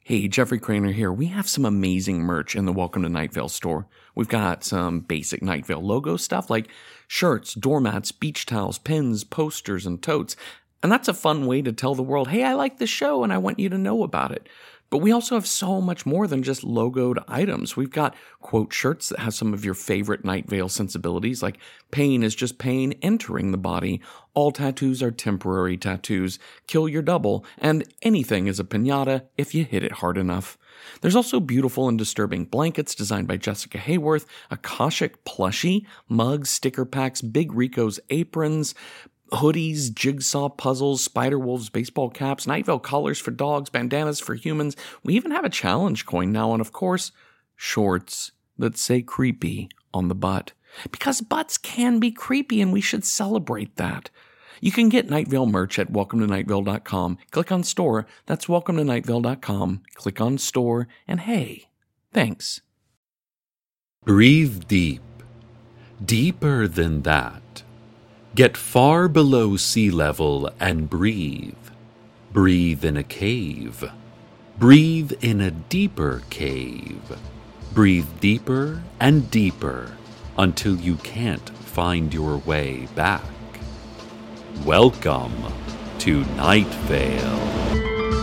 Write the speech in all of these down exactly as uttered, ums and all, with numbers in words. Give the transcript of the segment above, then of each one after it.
Hey, Jeffrey Craner here. We have some amazing merch in the Welcome to Night Vale store. We've got some basic Night Vale logo stuff like shirts, doormats, beach towels, pins, posters, and totes. And that's a fun way to tell the world, hey, I like this show and I want you to know about it. But we also have so much more than just logoed items. We've got quote shirts that have some of your favorite Night Vale sensibilities, like pain is just pain entering the body, all tattoos are temporary tattoos, kill your double, and anything is a piñata if you hit it hard enough. There's also beautiful and disturbing blankets designed by Jessica Hayworth, Akashic plushie, mugs, sticker packs, Big Rico's aprons, hoodies, jigsaw puzzles, Spider-Wolves baseball caps, Night Vale collars for dogs, bandanas for humans. We even have a challenge coin now, and of course, shorts that say creepy on the butt. Because butts can be creepy, and we should celebrate that. You can get Night Vale merch at welcome to night vale dot com. Click on store. That's welcome to night vale dot com. Click on store, and hey, thanks. Breathe deep. Deeper than that. Get far below sea level and breathe. Breathe in a cave. Breathe in a deeper cave. Breathe deeper and deeper until you can't find your way back. Welcome to Night Vale.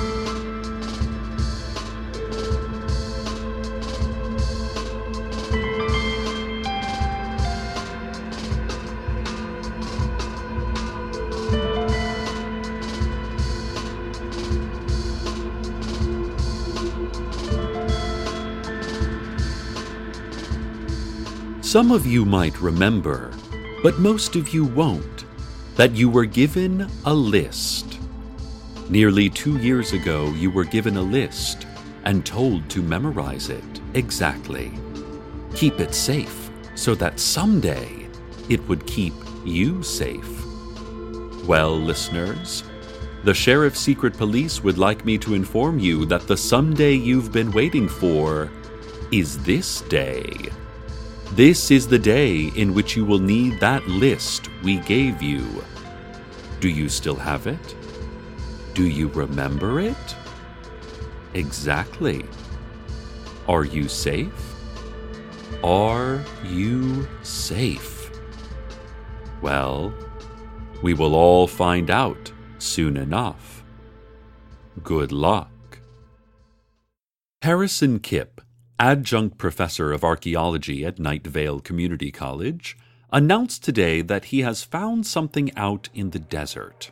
Some of you might remember, but most of you won't, that you were given a list. Nearly two years ago, you were given a list and told to memorize it exactly. Keep it safe so that someday it would keep you safe. Well, listeners, the Sheriff's Secret Police would like me to inform you that the someday you've been waiting for is this day. This is the day in which you will need that list we gave you. Do you still have it? Do you remember it? Exactly. Are you safe? Are you safe? Well, we will all find out soon enough. Good luck. Harrison Kipp, adjunct professor of archaeology at Night Vale Community College, announced today that he has found something out in the desert.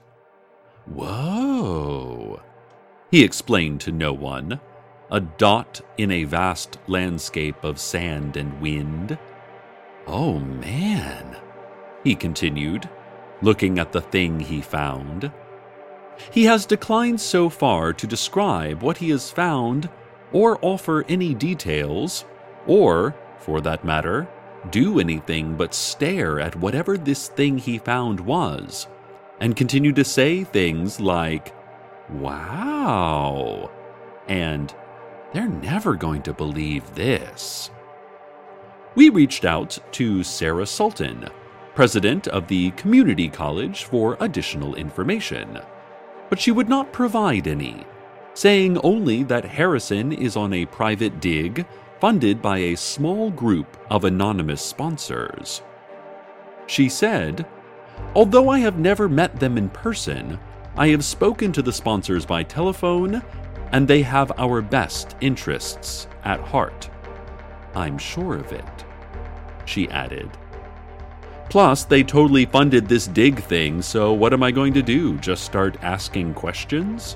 Whoa! He explained to no one. A dot in a vast landscape of sand and wind. Oh man, he continued, looking at the thing he found. He has declined so far to describe what he has found or offer any details, or, for that matter, do anything but stare at whatever this thing he found was, and continue to say things like, wow, and they're never going to believe this. We reached out to Sarah Sultan, president of the community college, for additional information, but she would not provide any, saying only that Harrison is on a private dig funded by a small group of anonymous sponsors. She said, although I have never met them in person, I have spoken to the sponsors by telephone, and they have our best interests at heart. I'm sure of it, she added. Plus, they totally funded this dig thing, so what am I going to do? Just start asking questions?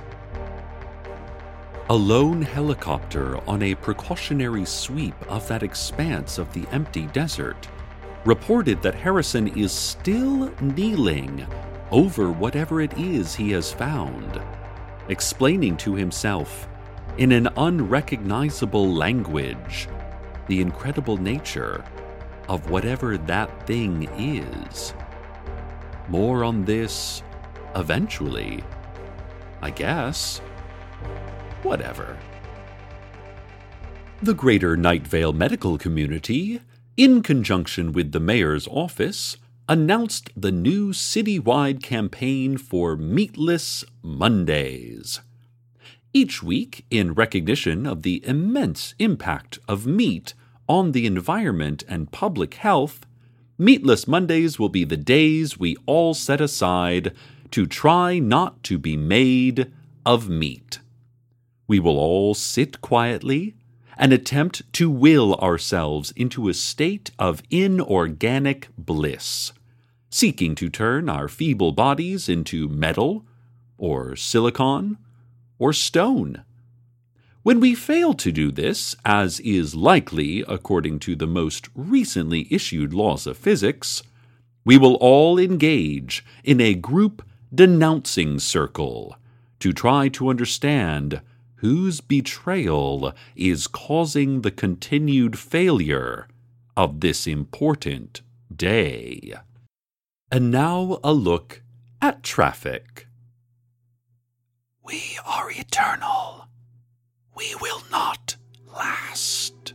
A lone helicopter on a precautionary sweep of that expanse of the empty desert reported that Harrison is still kneeling over whatever it is he has found, explaining to himself, in an unrecognizable language, the incredible nature of whatever that thing is. More on this eventually, I guess. Whatever. The greater Night Vale medical community, in conjunction with the mayor's office, announced the new citywide campaign for Meatless Mondays. Each week, in recognition of the immense impact of meat on the environment and public health, Meatless Mondays will be the days we all set aside to try not to be made of meat. We will all sit quietly and attempt to will ourselves into a state of inorganic bliss, seeking to turn our feeble bodies into metal, or silicon, or stone. When we fail to do this, as is likely according to the most recently issued laws of physics, we will all engage in a group denouncing circle to try to understand whose betrayal is causing the continued failure of this important day. And now a look at traffic. We are eternal. We will not last.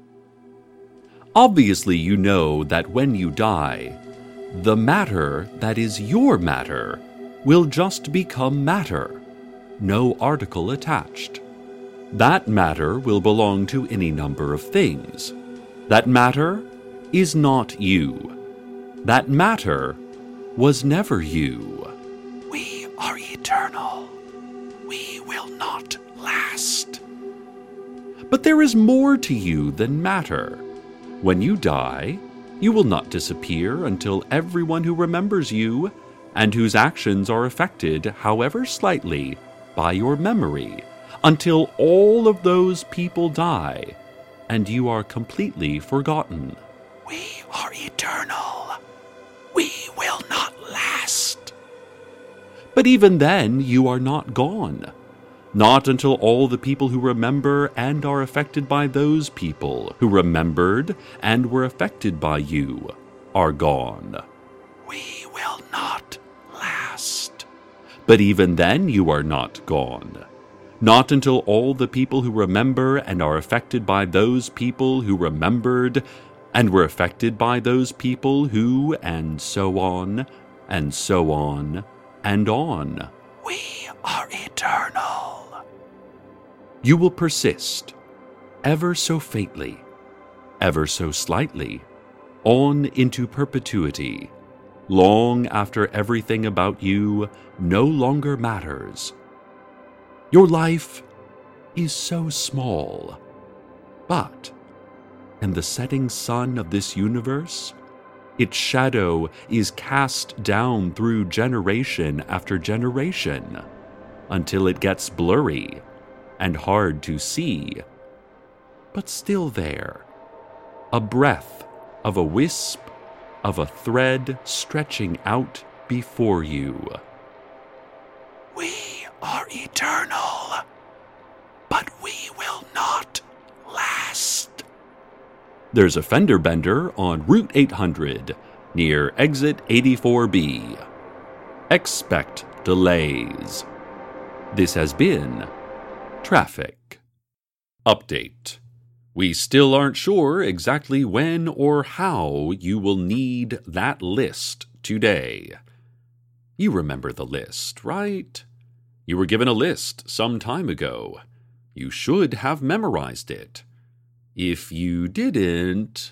Obviously, you know that when you die, the matter that is your matter will just become matter, no article attached. That matter will belong to any number of things. That matter is not you. That matter was never you. We are eternal. We will not last. But there is more to you than matter. When you die, you will not disappear until everyone who remembers you and whose actions are affected, however slightly, by your memory, until all of those people die and you are completely forgotten. We are eternal. We will not last. But even then, you are not gone. Not until all the people who remember and are affected by those people who remembered and were affected by you are gone. We will not last. But even then you are not gone. Not until all the people who remember and are affected by those people who remembered and were affected by those people who, and so on, and so on, and on. We are eternal. You will persist, ever so faintly, ever so slightly, on into perpetuity, long after everything about you no longer matters. Your life is so small, but in the setting sun of this universe, its shadow is cast down through generation after generation, until it gets blurry and hard to see, but still there, a breath of a wisp of a thread stretching out before you. We are eternal, but we will not last. There's a fender bender on Route eight hundred, near exit eighty-four B. Expect delays. This has been Traffic. Update. We still aren't sure exactly when or how you will need that list today. You remember the list, right? You were given a list some time ago. You should have memorized it. If you didn't...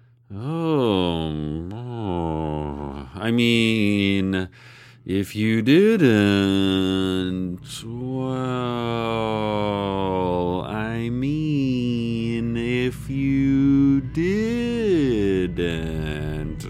Oh, oh I mean... If you didn't, well, I mean, if you didn't.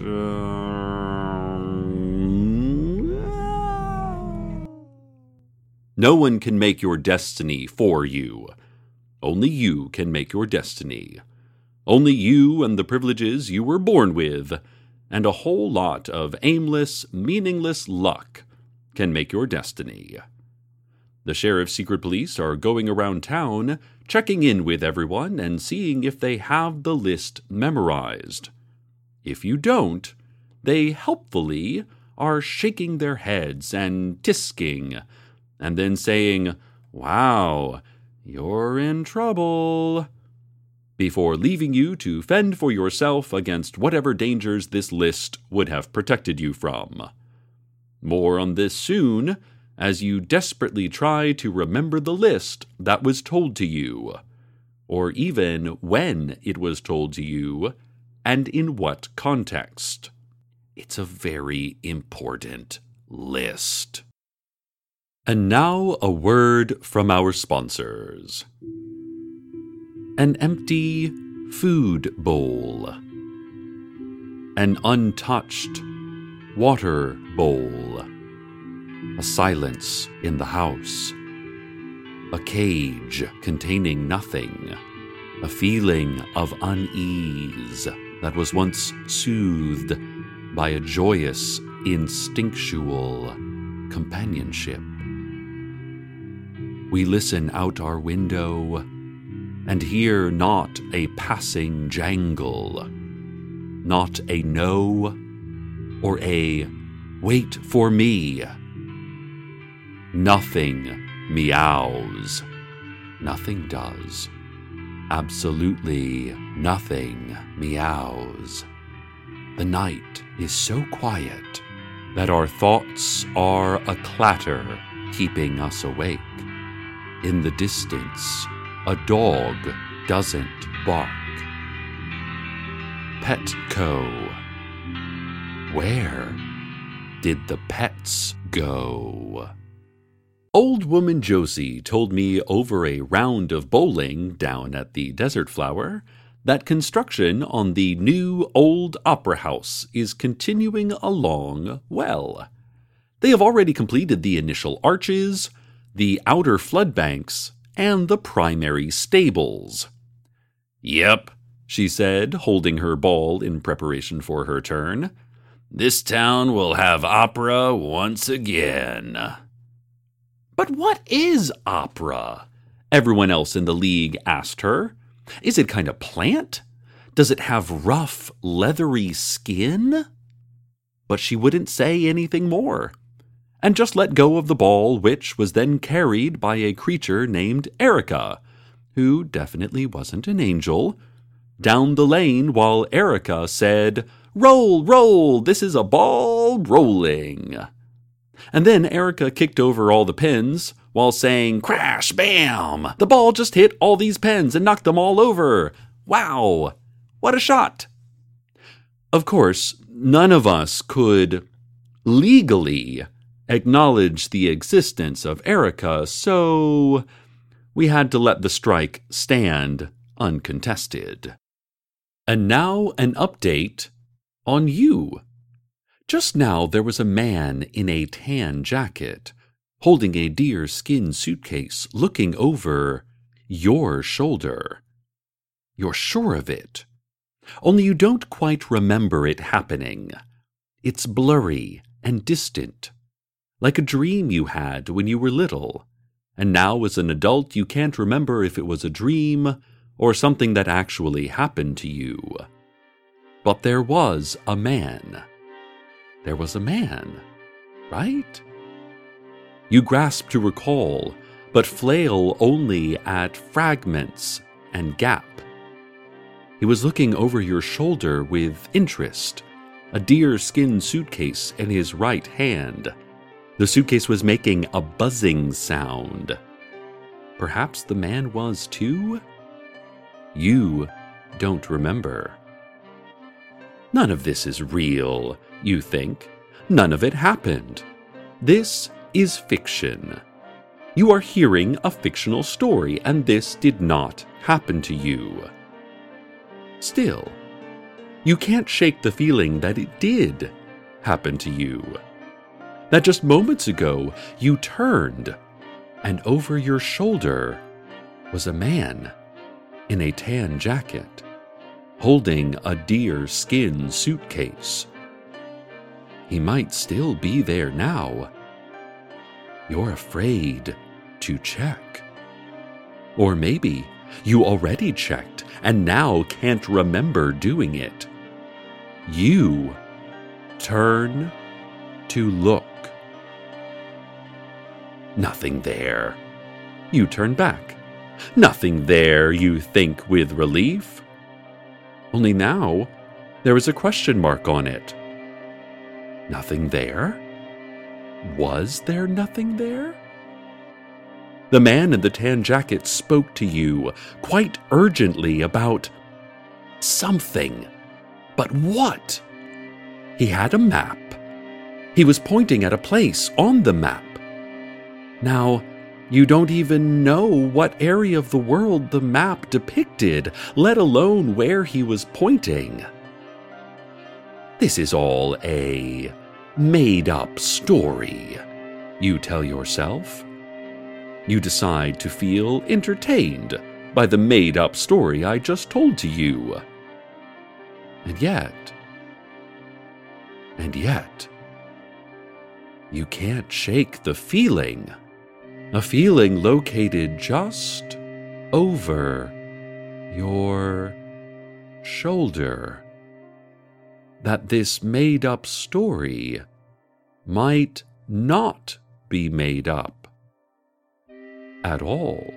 Um, no one can make your destiny for you. Only you can make your destiny. Only you and the privileges you were born with, and a whole lot of aimless, meaningless luck can make your destiny. The sheriff's secret police are going around town, checking in with everyone and seeing if they have the list memorized. If you don't, they helpfully are shaking their heads and tisking, and then saying, "Wow, you're in trouble," before leaving you to fend for yourself against whatever dangers this list would have protected you from. More on this soon, as you desperately try to remember the list that was told to you, or even when it was told to you, and in what context. It's a very important list. And now a word from our sponsors. An empty food bowl. An untouched water bowl. A silence in the house. A cage containing nothing. A feeling of unease that was once soothed by a joyous, instinctual companionship. We listen out our window and hear not a passing jangle, not a no or a wait for me. Nothing meows. Nothing does. Absolutely nothing meows. The night is so quiet that our thoughts are a clatter keeping us awake. In the distance, a dog doesn't bark. Petco. Where did the pets go? Old woman Josie told me over a round of bowling down at the Desert Flower that construction on the new old opera house is continuing along well. They have already completed the initial arches, the outer flood banks, and the primary stables. Yep, she said, holding her ball in preparation for her turn. This town will have opera once again. But what is opera? Everyone else in the league asked her. Is it kind of plant? Does it have rough, leathery skin? But she wouldn't say anything more, and just let go of the ball, which was then carried by a creature named Erica, who definitely wasn't an angel, down the lane while Erica said, "Roll, roll, this is a ball rolling." And then Erica kicked over all the pins while saying, "Crash, bam! The ball just hit all these pins and knocked them all over. Wow, what a shot!" Of course, none of us could legally acknowledge the existence of Erica, so we had to let the strike stand uncontested. And now an update on you. Just now there was a man in a tan jacket, holding a deerskin suitcase, looking over your shoulder. You're sure of it, only you don't quite remember it happening. It's blurry and distant, like a dream you had when you were little, and now as an adult you can't remember if it was a dream or something that actually happened to you. But there was a man. There was a man, right? You grasp to recall, but flail only at fragments and gap. He was looking over your shoulder with interest, a deerskin suitcase in his right hand. The suitcase was making a buzzing sound. Perhaps the man was too? You don't remember. None of this is real, you think. None of it happened. This is fiction. You are hearing a fictional story, and this did not happen to you. Still, you can't shake the feeling that it did happen to you. That just moments ago you turned, and over your shoulder was a man in a tan jacket, holding a deerskin suitcase. He might still be there now. You're afraid to check. Or maybe you already checked and now can't remember doing it. You turn to look. Nothing there. You turn back. Nothing there, you think with relief. Only now, there is a question mark on it. Nothing there? Was there nothing there? The man in the tan jacket spoke to you quite urgently about something. But what? He had a map. He was pointing at a place on the map. Now, you don't even know what area of the world the map depicted, let alone where he was pointing. This is all a made-up story, you tell yourself. You decide to feel entertained by the made-up story I just told to you. And yet, and yet, you can't shake the feeling, a feeling located just over your shoulder, that this made-up story might not be made up at all.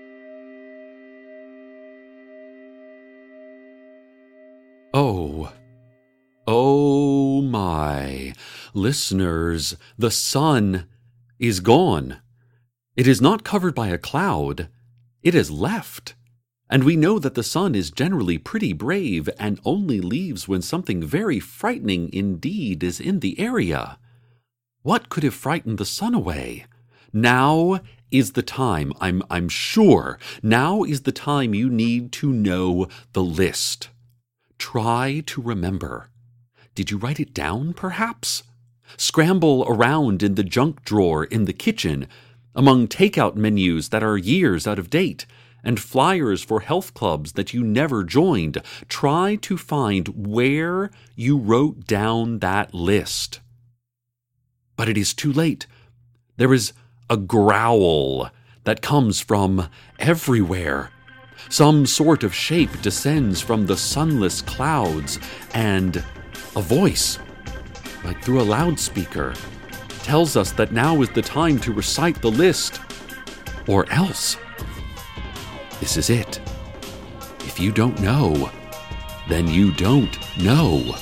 Oh, oh my, listeners, the sun is gone. It is not covered by a cloud. It has left. And we know that the sun is generally pretty brave and only leaves when something very frightening indeed is in the area. What could have frightened the sun away? Now is the time, I'm, I'm sure, now is the time you need to know the list. Try to remember. Did you write it down, perhaps? Scramble around in the junk drawer in the kitchen, among takeout menus that are years out of date, and flyers for health clubs that you never joined. Try to find where you wrote down that list. But it is too late. There is a growl that comes from everywhere. Some sort of shape descends from the sunless clouds, and a voice, like through a loudspeaker, tells us that now is the time to recite the list, or else. This is it. If you don't know, then you don't know.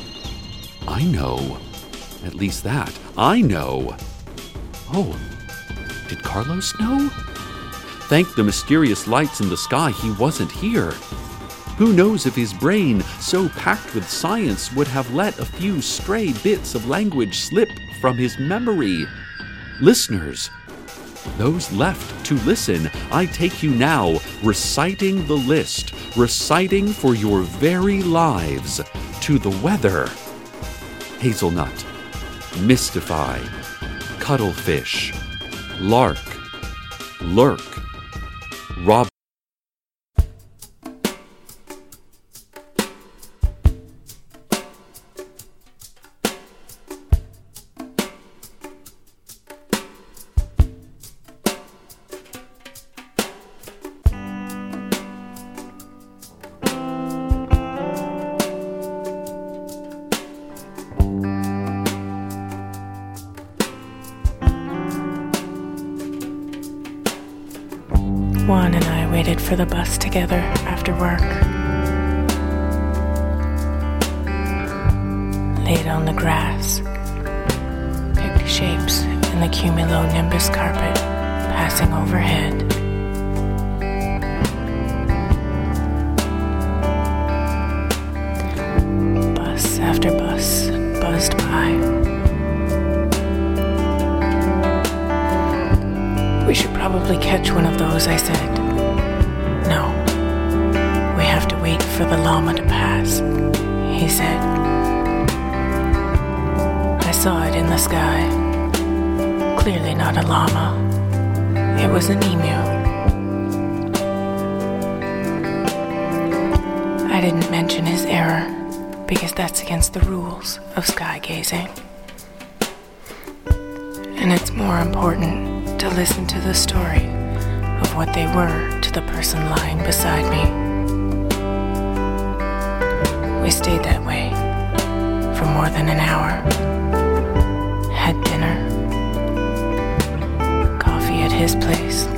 I know. At least that. I know. Oh, did Carlos know? Thank the mysterious lights in the sky he wasn't here. Who knows if his brain, so packed with science, would have let a few stray bits of language slip from his memory. Listeners, those left to listen, I take you now, reciting the list, reciting for your very lives, to the weather. Hazelnut, mystify, cuttlefish, lark, lurk, rob. Juan and I waited for the bus together after work. Laid on the grass, picked shapes in the cumulonimbus carpet passing overhead. Bus after bus buzzed by. We should probably catch one of those, I said. No, we have to wait for the llama to pass, he said. I saw it in the sky. Clearly not a llama. It was an emu. I didn't mention his error, because that's against the rules of sky gazing. And it's more important to listen to the story of what they were to the person lying beside me. We stayed that way for more than an hour. Had dinner, coffee at his place,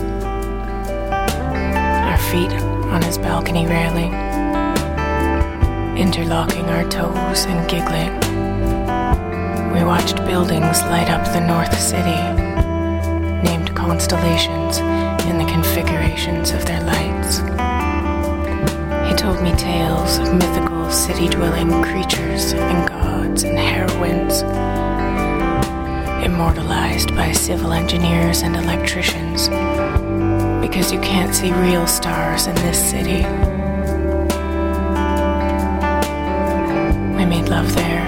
our feet on his balcony railing, interlocking our toes and giggling. We We watched buildings light up the North City, named constellations in the configurations of their lights. He told me tales of mythical city-dwelling creatures and gods and heroines, immortalized by civil engineers and electricians, because you can't see real stars in this city. We made love there,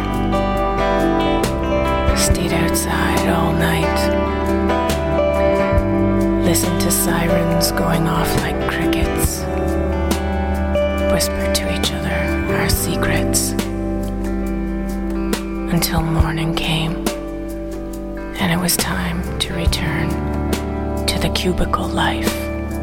stayed outside all night, listened to sirens going off like crickets, whispered to each other our secrets, until morning came, and it was time to return to the cubicle life.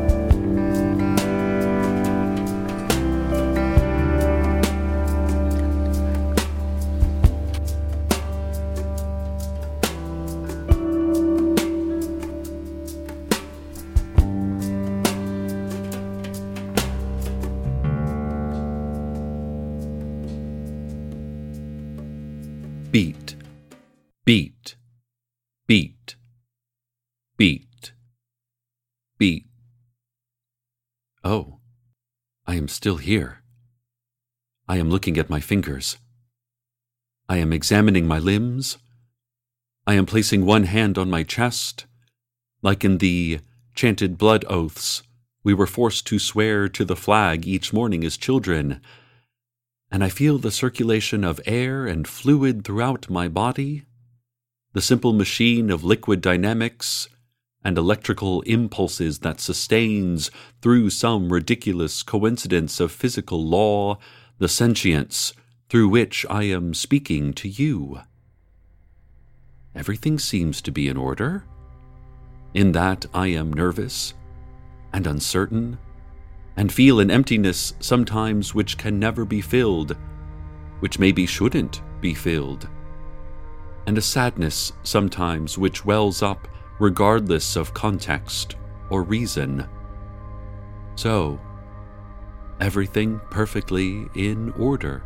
Beat, beat, beat, beat, beat. Oh, I am still here. I am looking at my fingers. I am examining my limbs. I am placing one hand on my chest, like in the chanted blood oaths we were forced to swear to the flag each morning as children, and I feel the circulation of air and fluid throughout my body, the simple machine of liquid dynamics and electrical impulses that sustains, through some ridiculous coincidence of physical law, the sentience through which I am speaking to you. Everything seems to be in order, in that I am nervous and uncertain, and feel an emptiness sometimes which can never be filled, which maybe shouldn't be filled, and a sadness sometimes which wells up regardless of context or reason. So, everything perfectly in order.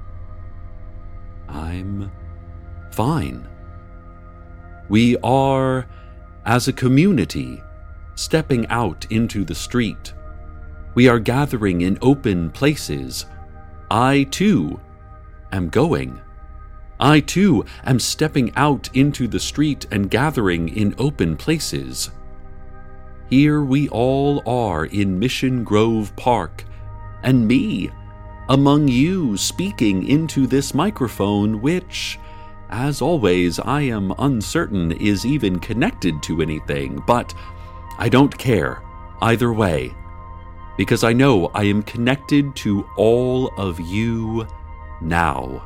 I'm fine. We are, as a community, stepping out into the street. We are gathering in open places. I, too, am going. I, too, am stepping out into the street and gathering in open places. Here we all are in Mission Grove Park, and me, among you, speaking into this microphone, which, as always, I am uncertain is even connected to anything, but I don't care either way, because I know I am connected to all of you now.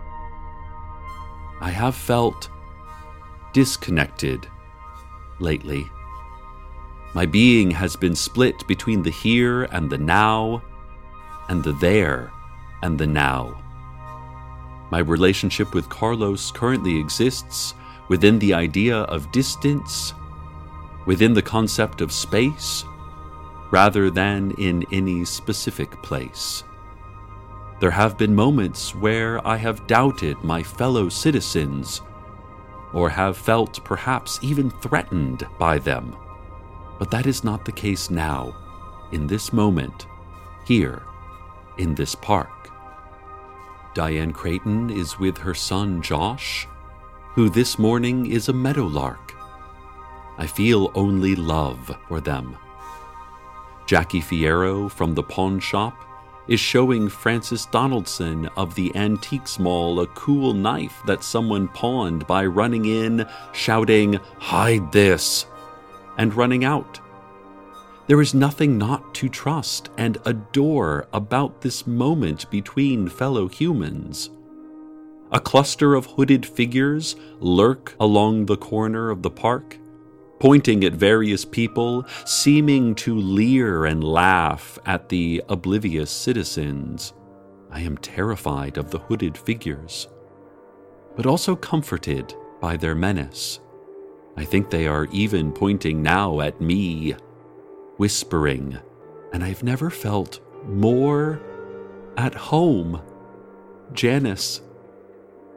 I have felt disconnected lately. My being has been split between the here and the now, and the there and the now. My relationship with Carlos currently exists within the idea of distance, within the concept of space, rather than in any specific place. There have been moments where I have doubted my fellow citizens, or have felt perhaps even threatened by them. But that is not the case now, in this moment, here, in this park. Diane Creighton is with her son Josh, who this morning is a meadowlark. I feel only love for them. Jackie Fierro from the pawn shop is showing Francis Donaldson of the Antiques Mall a cool knife that someone pawned by running in, shouting, "Hide this!" and running out. There is nothing not to trust and adore about this moment between fellow humans. A cluster of hooded figures lurk along the corner of the park, pointing at various people, seeming to leer and laugh at the oblivious citizens. I am terrified of the hooded figures, but also comforted by their menace. I think they are even pointing now at me, whispering, and I've never felt more at home. Janice,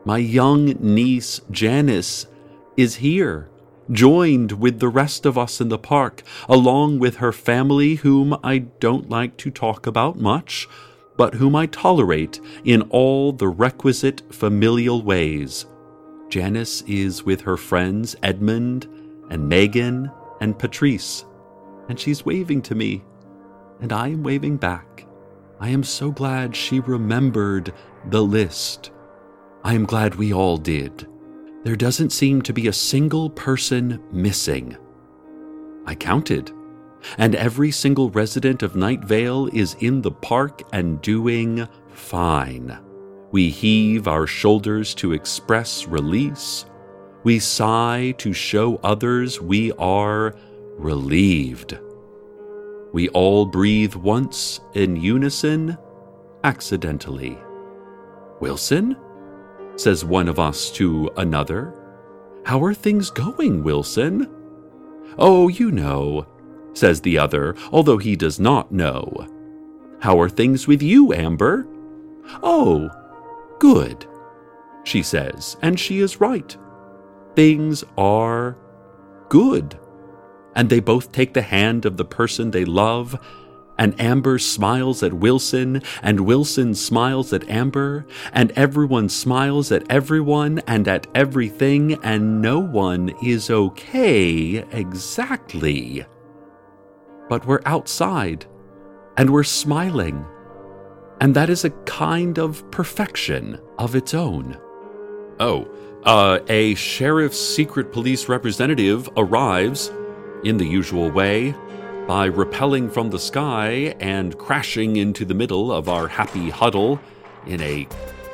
My young niece Janice is here, joined with the rest of us in the park, along with her family, whom I don't like to talk about much, but whom I tolerate in all the requisite familial ways. Janice is with her friends Edmund and Megan and Patrice, and she's waving to me, and I am waving back. I am so glad she remembered the list. I am glad we all did. There doesn't seem to be a single person missing. I counted, and every single resident of Night Vale is in the park and doing fine. We heave our shoulders to express release. We sigh to show others we are relieved. We all breathe once in unison, accidentally. Wilson? Says one of us to another. How are things going, Wilson? Oh, you know, says the other, although he does not know. How are things with you, Amber? Oh, good, she says, and she is right. Things are good. And they both take the hand of the person they love, and Amber smiles at Wilson, and Wilson smiles at Amber, and everyone smiles at everyone and at everything, and no one is okay exactly. But we're outside, and we're smiling, and that is a kind of perfection of its own. Oh, uh, a sheriff's secret police representative arrives, in the usual way, by rappelling from the sky and crashing into the middle of our happy huddle in a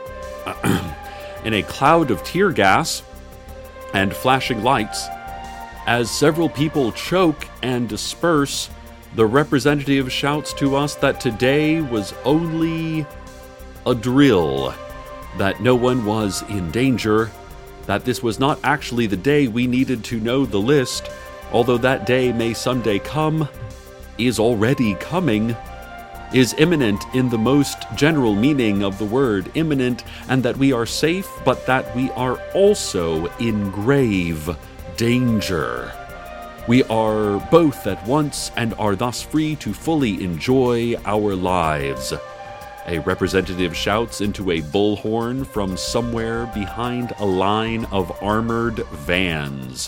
in a cloud of tear gas and flashing lights. As several people choke and disperse, the representative shouts to us that today was only a drill, that no one was in danger, that this was not actually the day we needed to know the list, although that day may someday come, is already coming, is imminent in the most general meaning of the word imminent, and that we are safe, but that we are also in grave danger. We are both at once and are thus free to fully enjoy our lives. A representative shouts into a bullhorn from somewhere behind a line of armored vans.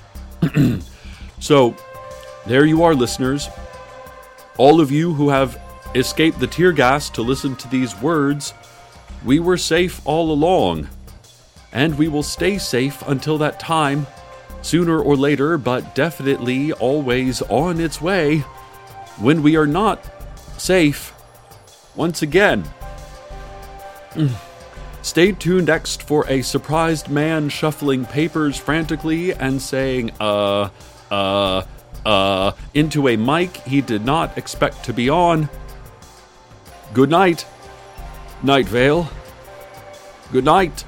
So, there you are, listeners. All of you who have escaped the tear gas to listen to these words, we were safe all along. And we will stay safe until that time, sooner or later, but definitely always on its way, when we are not safe once again. Stay tuned next for a surprised man shuffling papers frantically and saying, uh, uh, uh, into a mic he did not expect to be on. Good night, Night Vale. Good night.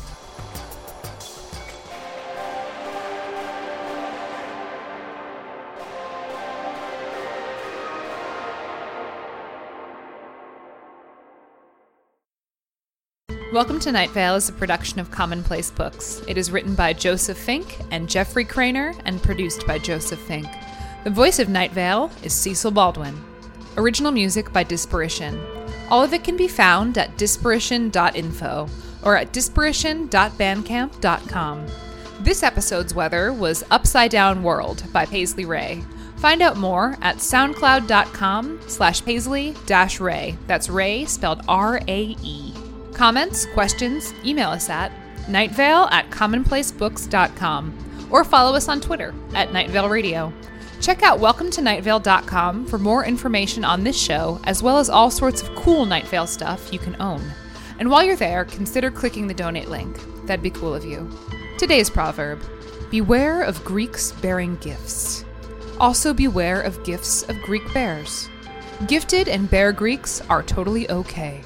Welcome to Night Vale is a production of Commonplace Books. It is written by Joseph Fink and Jeffrey Craner and produced by Joseph Fink. The voice of Night Vale is Cecil Baldwin. Original music by Disparition. All of it can be found at disparition dot info or at disparition dot bandcamp dot com. This episode's weather was Upside Down World by Paisley Ray. Find out more at soundcloud.com slash Paisley dash Ray. That's Ray spelled R A E. Comments, questions, email us at nightvale at commonplacebooks dot com or follow us on Twitter at Night Vale Radio. Check out welcome to night vale dot com for more information on this show, as well as all sorts of cool Night Vale stuff you can own. And while you're there, consider clicking the donate link. That'd be cool of you. Today's proverb: beware of Greeks bearing gifts. Also beware of gifts of Greek bears. Gifted and bear Greeks are totally okay.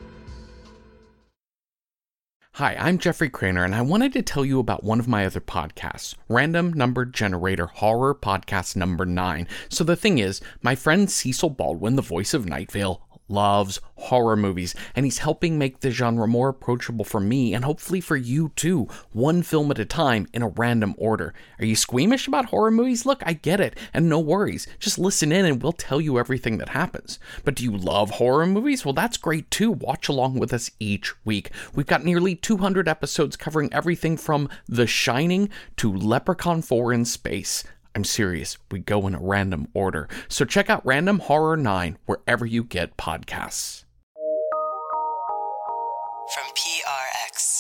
Hi, I'm Jeffrey Craner, and I wanted to tell you about one of my other podcasts, Random Number Generator Horror Podcast Number nine. So the thing is, my friend Cecil Baldwin, the voice of Night Vale, loves horror movies, and he's helping make the genre more approachable for me and hopefully for you too, one film at a time in a random order. Are you squeamish about horror movies? Look, I get it, and no worries. Just listen in and we'll tell you everything that happens. But do you love horror movies? Well, that's great too. Watch along with us each week. We've got nearly two hundred episodes covering everything from The Shining to Leprechaun four in Space. I'm serious, we go in a random order. So check out Random Horror nine wherever you get podcasts. From P R X.